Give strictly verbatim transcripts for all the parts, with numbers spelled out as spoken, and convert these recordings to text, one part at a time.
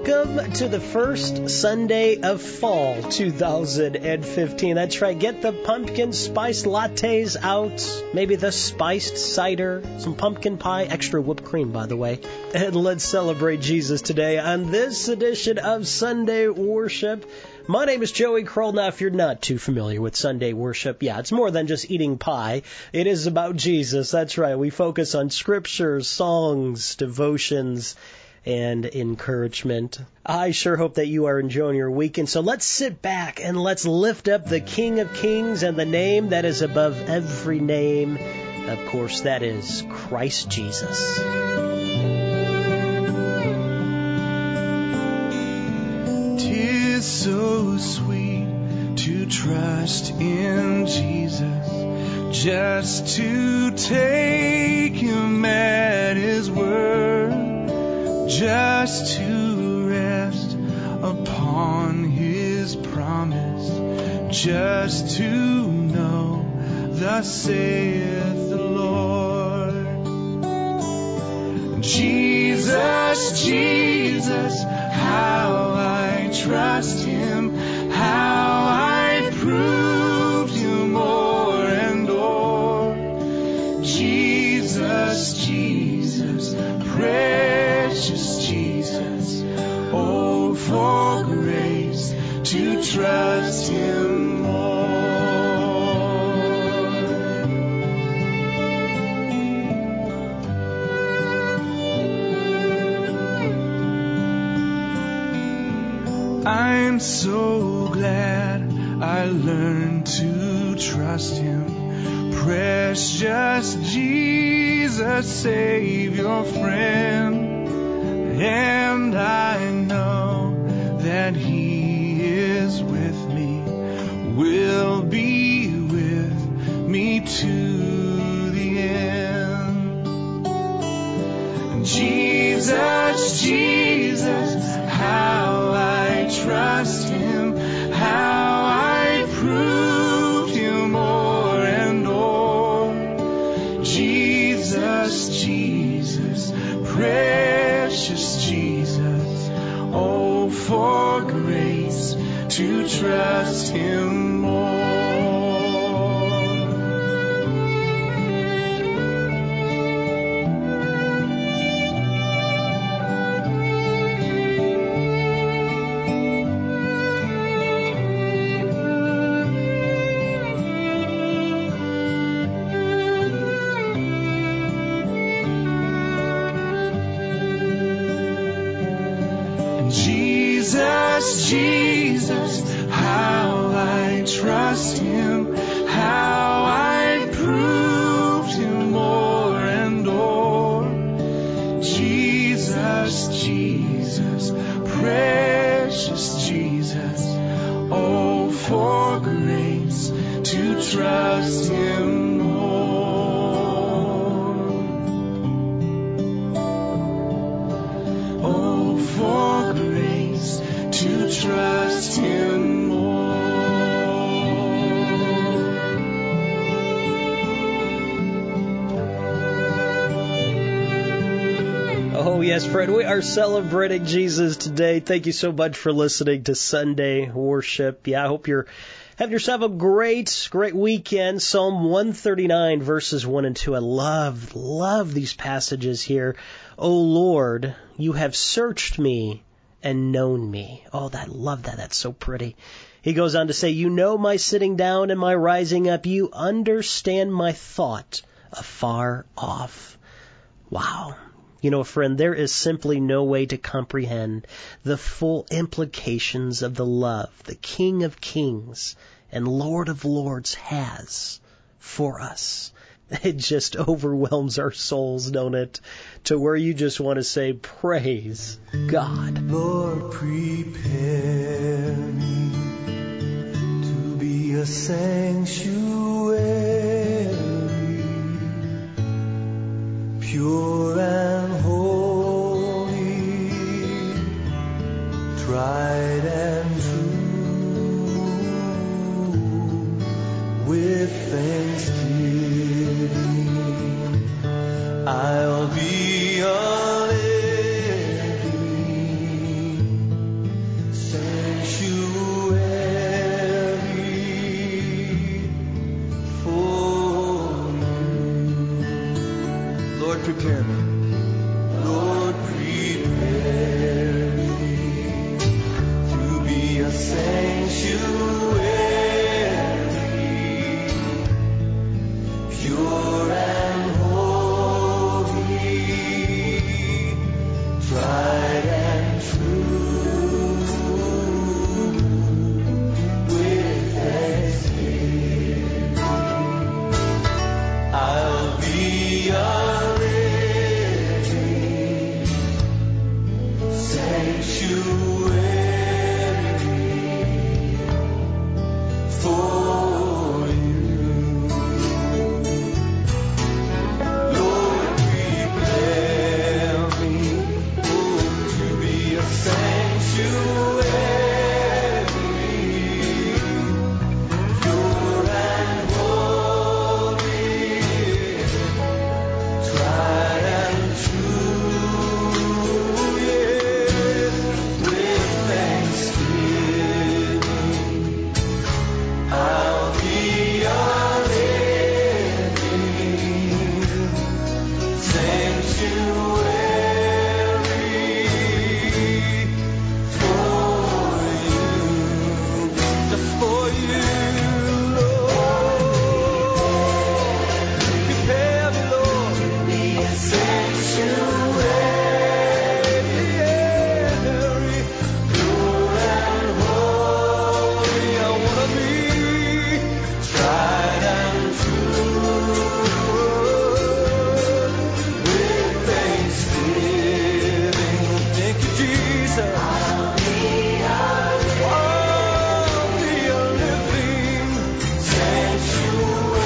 welcome to the first Sunday of fall two thousand fifteen. That's right, get the pumpkin spice lattes out, maybe the spiced cider, some pumpkin pie, extra whipped cream, by the way. And let's celebrate Jesus today on this edition of Sunday Worship. My name is Joey Kroll. Now, if you're not too familiar with Sunday worship, yeah, it's more than just eating pie. It is about Jesus. That's right. We focus on scriptures, songs, devotions, and encouragement. I sure hope that you are enjoying your weekend. So let's sit back and let's lift up the King of Kings and the name that is above every name. Of course, that is Christ Jesus. So sweet to trust in Jesus, just to take him at his word, just to rest upon his promise, just to know thus saith the Lord. Jesus, Jesus, how I trust him, how I proved him o'er and o'er. Jesus, Jesus, precious Jesus, oh, for grace to trust him more. I'm so glad I learned to trust him. Precious Jesus, Savior, friend. And I know that he is with me, will be with me to the end. Jesus, Jesus, how I trust him, how I proved him o'er and o'er. Jesus, Jesus, precious Jesus, oh, for grace to trust him more. Jesus, how I trust him, how I proved him o'er and o'er. Jesus, Jesus, precious Jesus, oh, for grace to trust him more. Oh, for grace to trust him more. Oh, yes, friend, we are celebrating Jesus today. Thank you so much for listening to Sunday Worship. Yeah, I hope you're having yourself a great, great weekend. Psalm one thirty-nine, verses one and two. I love, love these passages here. O Lord, you have searched me and known me. Oh, I love that. That's so pretty. He goes on to say, you know my sitting down and my rising up. You understand my thought afar off. Wow. You know, friend, there is simply no way to comprehend the full implications of the love the King of Kings and Lord of Lords has for us. It just overwhelms our souls, don't it? To where you just want to say, praise God. Lord, prepare me to be a sanctuary, pure and holy, tried and true, with thanksgiving. I'll be a living for you. Lord, prepare me, oh, to be a sanctuary, pure and holy, tried and true, yes, with thanksgiving. I'll be a living sanctuary for you, just for you, Lord. Prepare me, Lord, to be a sanctuary, pure and holy. I wanna be tried and true, with thanksgiving. Thank you, Jesus. I'll be a living sanctuary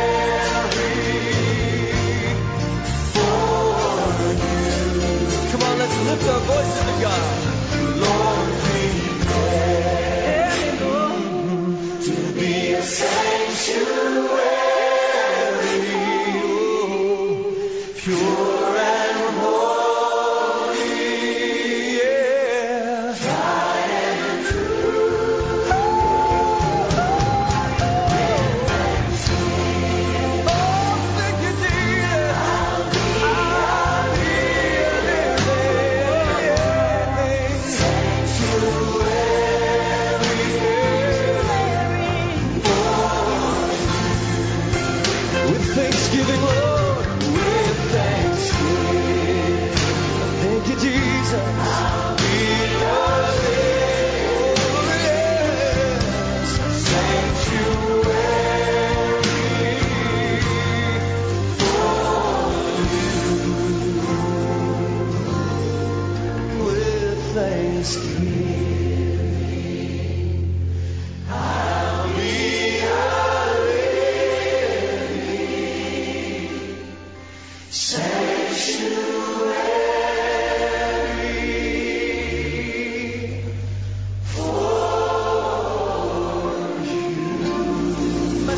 for you. Come on, let's lift our voices to God. Lord, prepare me, Lord, to be a sanctuary, oh, pure and holy, yeah. Tried and true. Oh, thank you, Jesus. I'll be a living sanctuary with thanksgiving, Lord, with thanksgiving. Thank you, Jesus. I'll be a living sanctuary for you, with thanksgiving. I'll be a living sanctuary for you.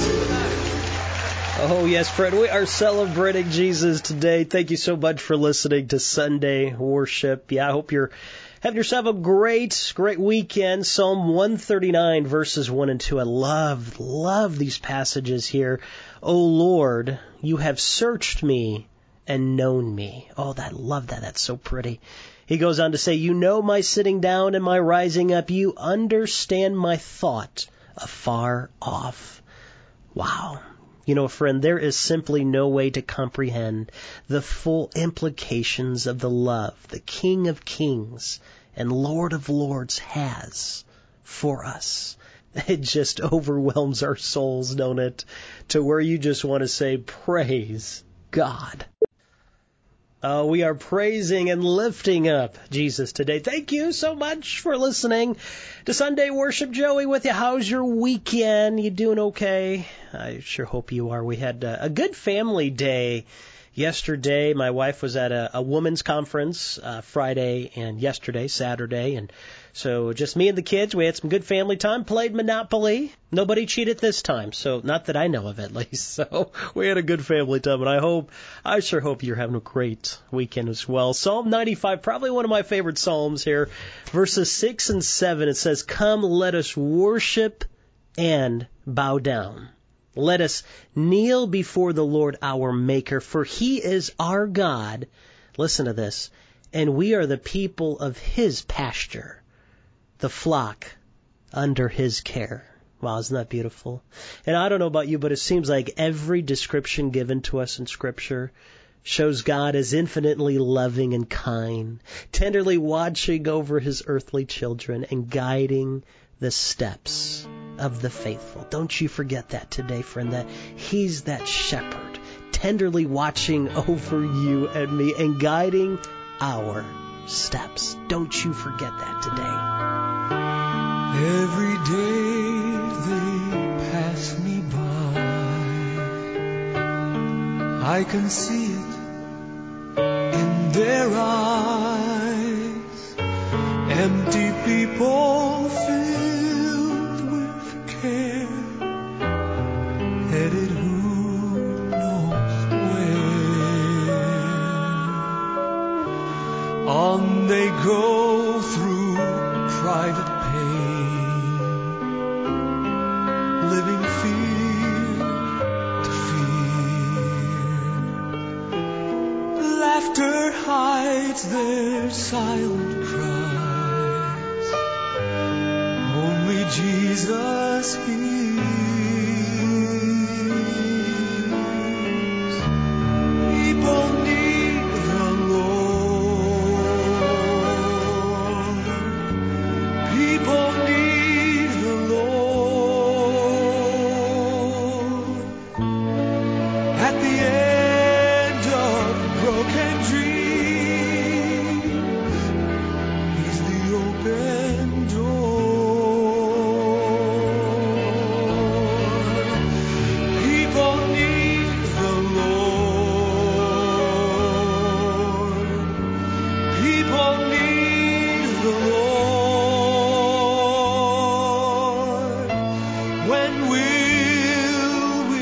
Oh, yes, Fred, we are celebrating Jesus today. Thank you so much for listening to Sunday Worship. Yeah, I hope you're having yourself a great, great weekend. Psalm one thirty-nine, verses one and two. I love, love these passages here. O Lord, you have searched me and known me. Oh, I love that. That's so pretty. He goes on to say, you know my sitting down and my rising up. You understand my thought afar off. Wow. You know, friend, there is simply no way to comprehend the full implications of the love the King of Kings and Lord of Lords has for us. It just overwhelms our souls, don't it? To where you just want to say, praise God. Uh, we are praising and lifting up Jesus today. Thank you so much for listening to Sunday Worship. Joey with you. How's your weekend? You doing okay? I sure hope you are. We had a, a good family day yesterday. My wife was at a, a women's conference uh, Friday and yesterday, Saturday, and so just me and the kids. We had some good family time, played Monopoly. Nobody cheated this time, so not that I know of at least. So we had a good family time, and I hope, I sure hope you're having a great weekend as well. Psalm ninety-five, probably one of my favorite psalms here. Verses six and seven, it says, come, let us worship and bow down. Let us kneel before the Lord our Maker, for He is our God. Listen to this. And we are the people of His pasture, the flock under His care. Wow, isn't that beautiful? And I don't know about you, but it seems like every description given to us in Scripture shows God as infinitely loving and kind, tenderly watching over His earthly children and guiding the steps of the faithful. Don't you forget that today, friend, that He's that shepherd, tenderly watching over you and me and guiding our steps. Don't you forget that today. Every day they I can see it in their eyes. Empty people filled with care, headed who knows where. On they go through private pain, living fear to fear. Laughter hides their silent cries. Only Jesus hears. People need the Lord. People need the Lord. At the end of broken dreams, He's the open door. People need the Lord. People need the Lord. When will we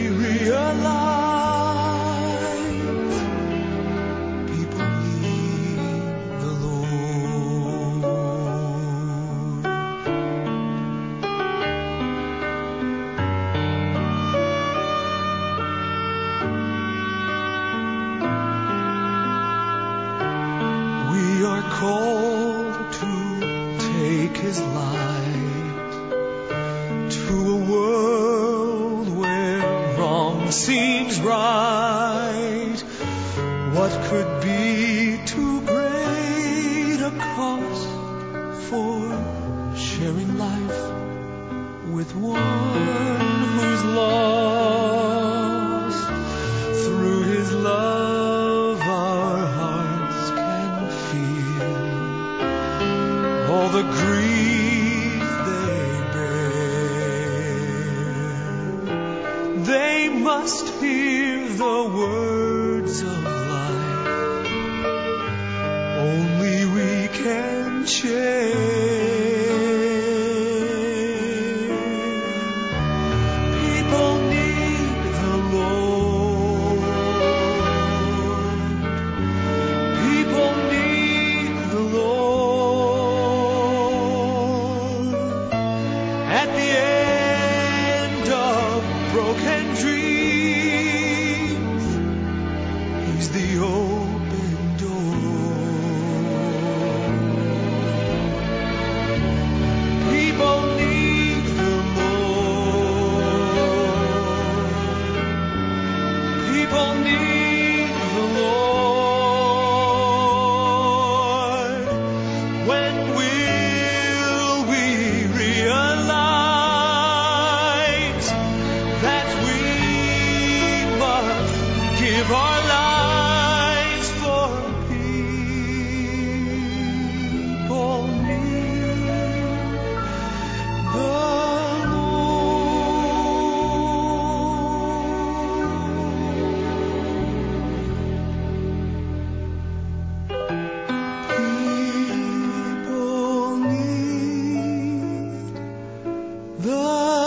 realize people need the Lord? We are called to take His light to a world where wrong seems right. What could be too great a cost for sharing life with one who's lost? Through His love our hearts can feel all the grief they bear. They must hear the words of life only we can share. People need the Lord. People need the Lord. At the end of broken dreams, He's the open door. People need the Lord. People need the Lord. When will we realize that we must give our lives for people need the People need the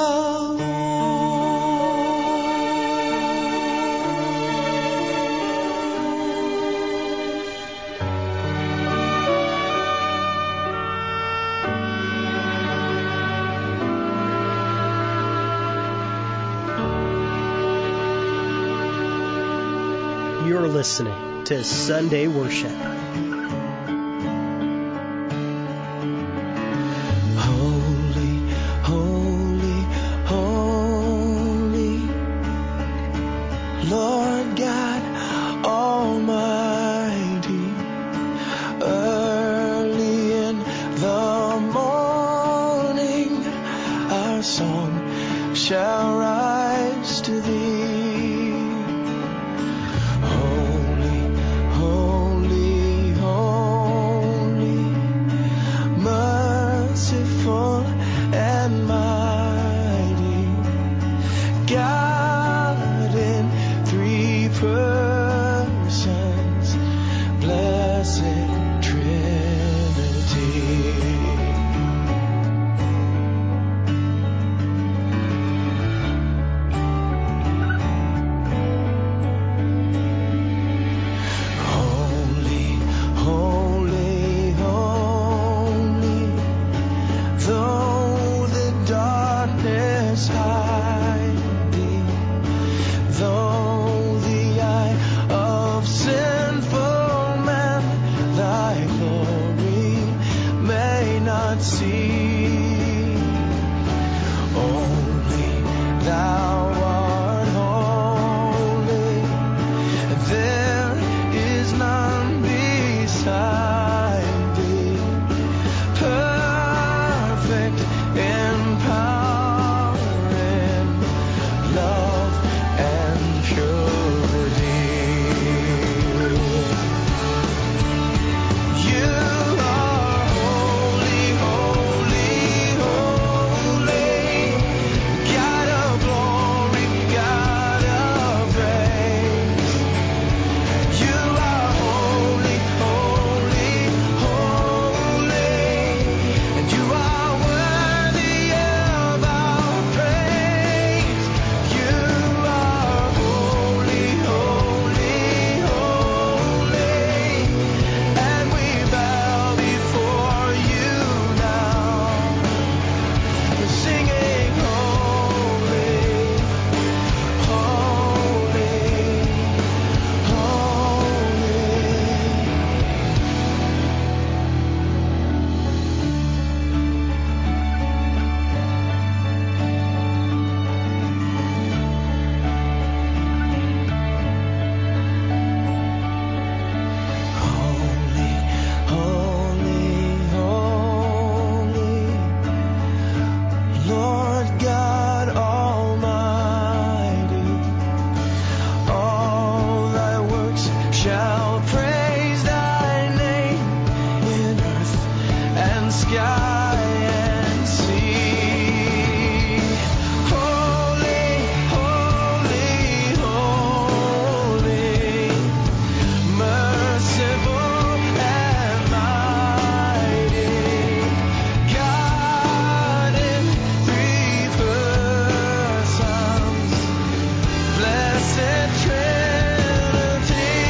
You're listening to Sunday Worship. Holy, holy, holy, Lord God Almighty. Early in the morning, our song shall rise to Thee. Holy, holy, holy, merciful and mighty, God in three persons. darkness hiding, though the eye of sinful man thy glory may not see. Only thou art holy, and there is none beside thee, perfect in power, in love and purity. You are holy, holy, holy, God of glory, God of praise. You are holy, holy, holy, and you are worthy of our praise. You are holy, holy, holy, and we bow before you now, singing holy, holy, holy. Holy, holy, holy, Lord God Almighty. All thy works shall praise thy name in earth and sky and sea. Holy, holy, holy, merciful and mighty, God in three persons, blessed Trinity,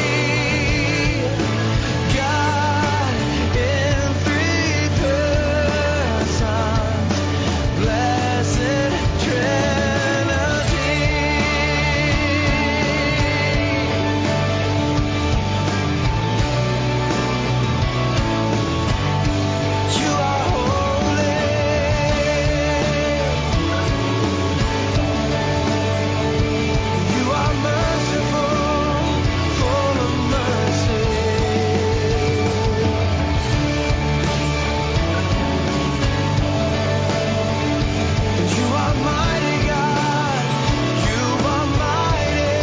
God in three persons, blessed Trinity. You are holy. You are merciful, full of mercy. You are mighty, God. You are mighty.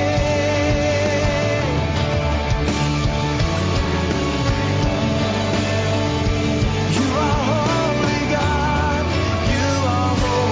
You are holy, God. You are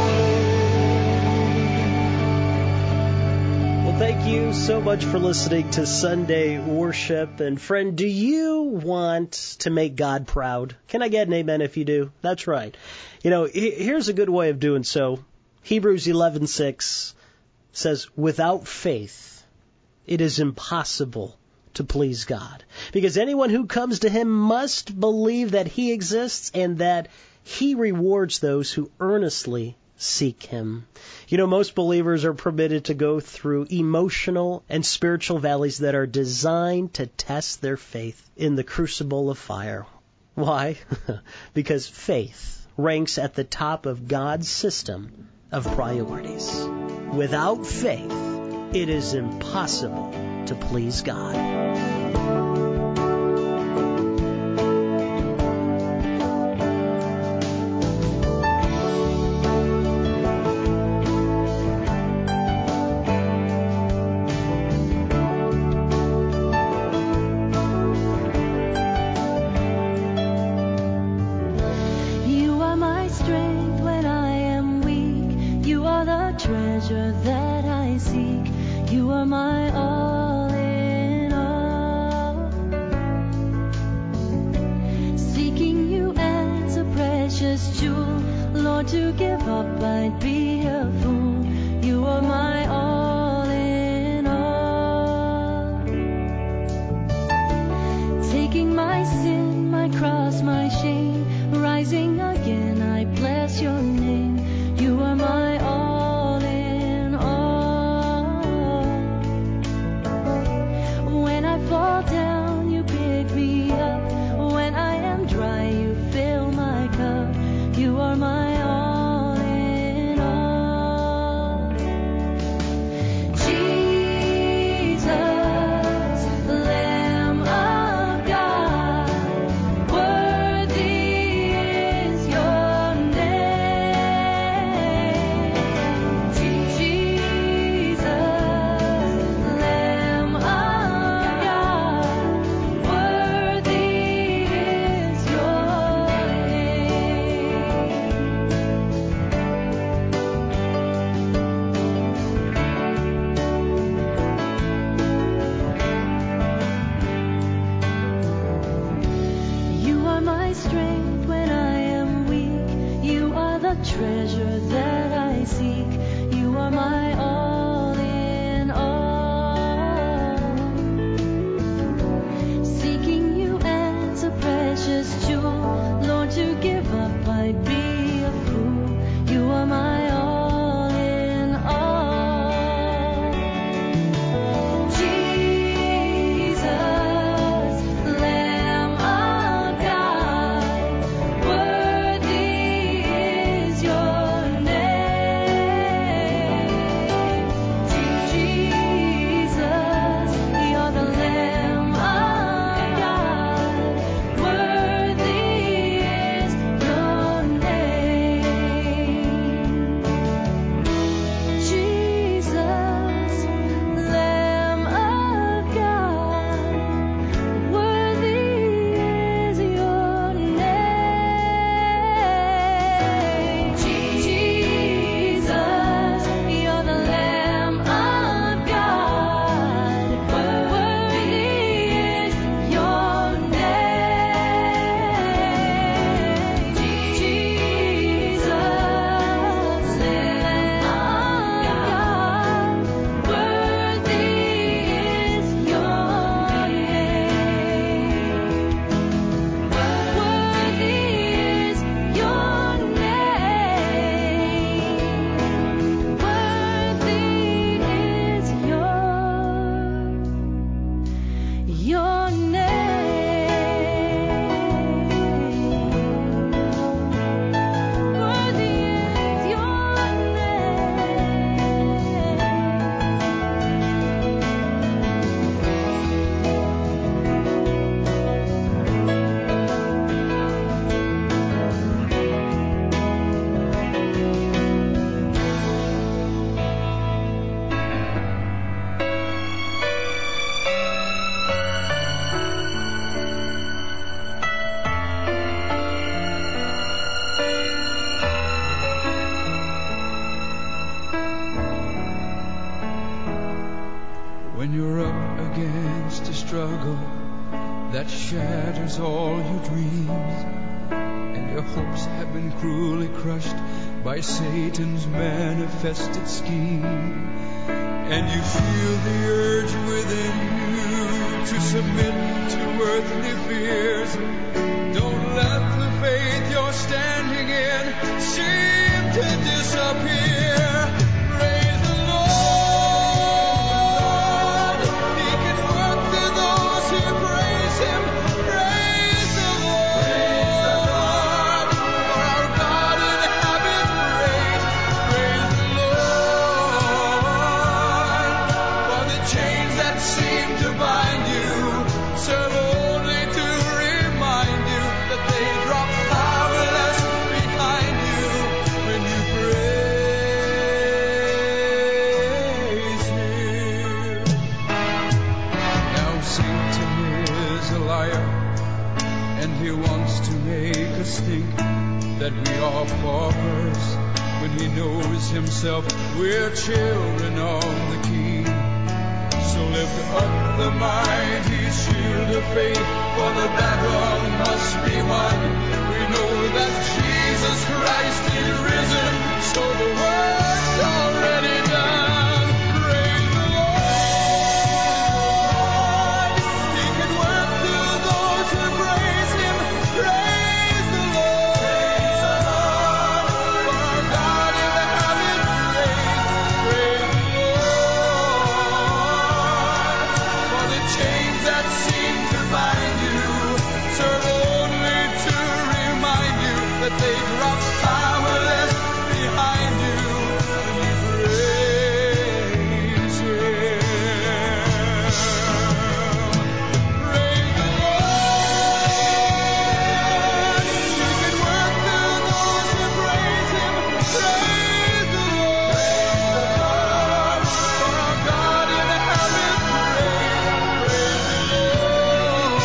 holy. Well, thank you so much for listening to Sunday Worship. And friend, do you want to make God proud? Can I get an amen if you do? That's right. You know, he- here's a good way of doing so. Hebrews eleven six says, without faith, it is impossible to please God. Because anyone who comes to him must believe that he exists and that he rewards those who earnestly seek him. You know, most believers are permitted to go through emotional and spiritual valleys that are designed to test their faith in the crucible of fire. Why? Because faith ranks at the top of God's system of priorities. Without faith, it is impossible to please God. You are my strength when I am weak. You are the treasure that I seek. You are my all in all. Seeking you as a precious jewel, Lord, to give up I'd be a fool. You are my all in all. Taking my sin, my cross, my shame, rising again, I bless your name. You are my that shatters all your dreams, and your hopes have been cruelly crushed by Satan's manifested scheme. And you feel the urge within you to submit to earthly fears. Don't let the faith you're standing in seem to disappear. Praise the Lord. He can work through those who praise Him. Praise the Lord. For our God inhabits praise. Praise the Lord. For the chains that seem to bind you serve only to remind you that they drop powerless behind you when you praise Him. Now Satan is a liar, and he wants to make us think that we are paupers when he knows himself we're children of the King. So lift up the mighty shield of faith, for the battle must be won. We know that Jesus Christ is risen, so the work's already done. Praise the Lord. He can work through those who praise Him. Praise the Lord. For our God inhabits praise. Praise the Lord. For the chains that seem to bind you serve only to remind you that they drop powerless behind you when you praise Him. Praise the Lord. He can work through those who praise Him. Praise the Lord. For our God inhabits praise. Praise the Lord.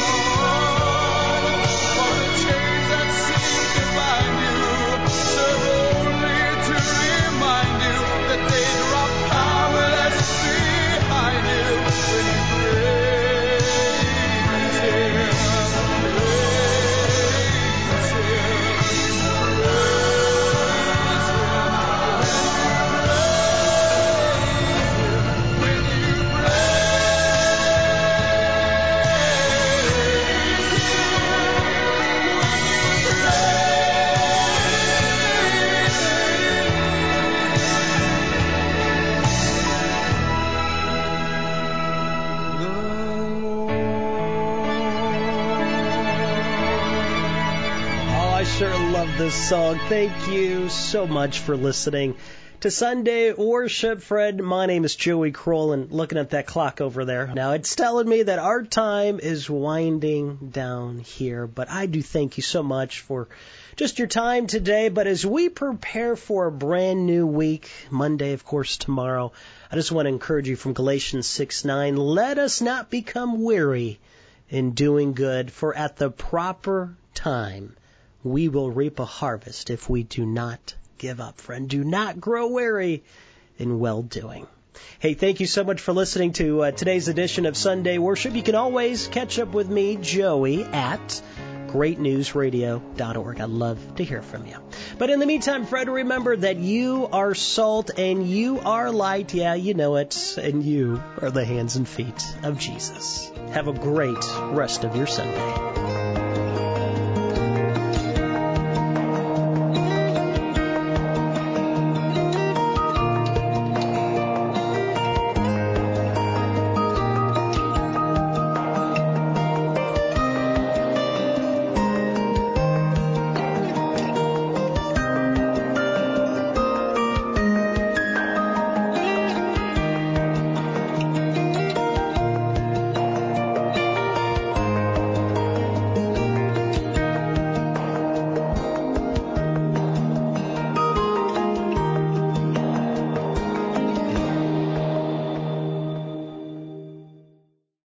For the chains that seem to bind you serve only to remind you that they drop powerless behind you when you praise Him. Praise Him. When you Oh, I sure love this song. Thank you so much for listening to Sunday Worship. Fred, my name is Joey Kroll, and looking at that clock over there, now it's telling me that our time is winding down here, but I do thank you so much for just your time today. But as we prepare for a brand new week, Monday, of course, tomorrow, I just want to encourage you from Galatians six nine, let us not become weary in doing good, for at the proper time we will reap a harvest if we do not give up. Friend, do not grow weary in well-doing. Hey, thank you so much for listening to uh, today's edition of Sunday Worship. You can always catch up with me, Joey, at great news radio dot org. I'd love to hear from you. But in the meantime, Fred, remember that you are salt and you are light. Yeah, you know it. And you are the hands and feet of Jesus. Have a great rest of your Sunday.